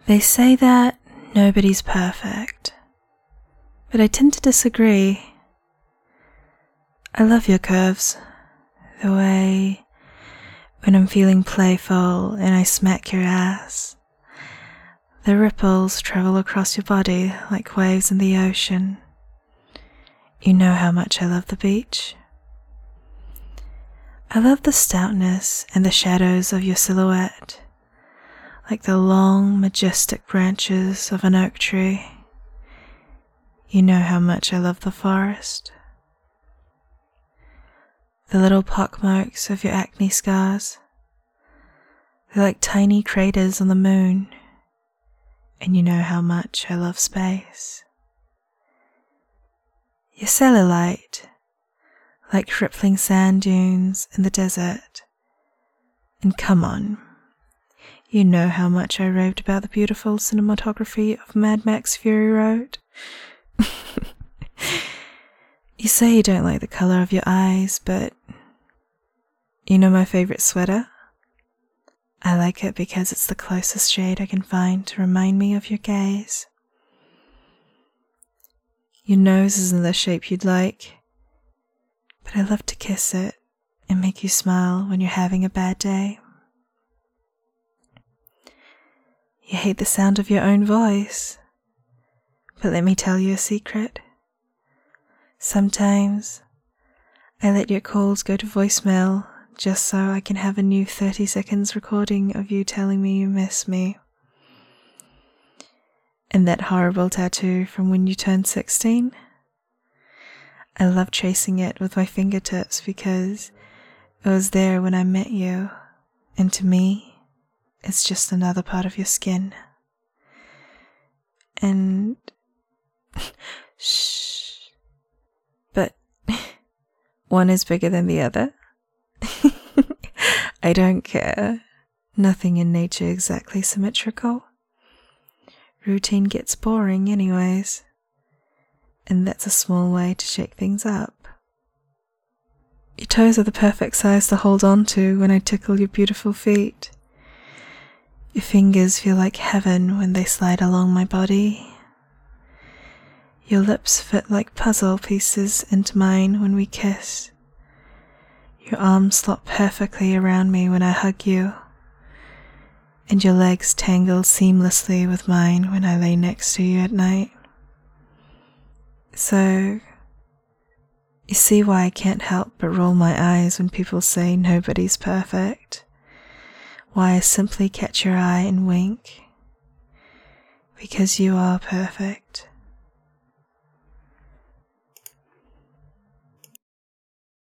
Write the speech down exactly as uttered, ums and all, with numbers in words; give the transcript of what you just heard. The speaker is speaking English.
They say that nobody's perfect, but I tend to disagree. I love your curves, the way when I'm feeling playful and I smack your ass, the ripples travel across your body like waves in the ocean. You know how much I love the beach. I love the stoutness and the shadows of your silhouette, like the long, majestic branches of an oak tree. You know how much I love the forest. The little pockmarks of your acne scars, they're like tiny craters on the moon, and you know how much I love space. Your cellulite, like rippling sand dunes in the desert. And come on, you know how much I raved about the beautiful cinematography of Mad Max Fury Road. You say you don't like the color of your eyes, but you know my favorite sweater? I like it because it's the closest shade I can find to remind me of your gaze. Your nose isn't the shape you'd like, but I love to kiss it and make you smile when you're having a bad day. You hate the sound of your own voice, but let me tell you a secret. Sometimes I let your calls go to voicemail just so I can have a new thirty seconds recording of you telling me you miss me. And that horrible tattoo from when you turned sixteen? I love tracing it with my fingertips because it was there when I met you, and to me, it's just another part of your skin. And shh. But one is bigger than the other. I don't care. Nothing in nature exactly symmetrical. Routine gets boring anyways, and that's a small way to shake things up. Your toes are the perfect size to hold on to when I tickle your beautiful feet. Your fingers feel like heaven when they slide along my body. Your lips fit like puzzle pieces into mine when we kiss. Your arms slot perfectly around me when I hug you, and your legs tangle seamlessly with mine when I lay next to you at night. So, you see why I can't help but roll my eyes when people say nobody's perfect. Why I simply catch your eye and wink. Because you are perfect.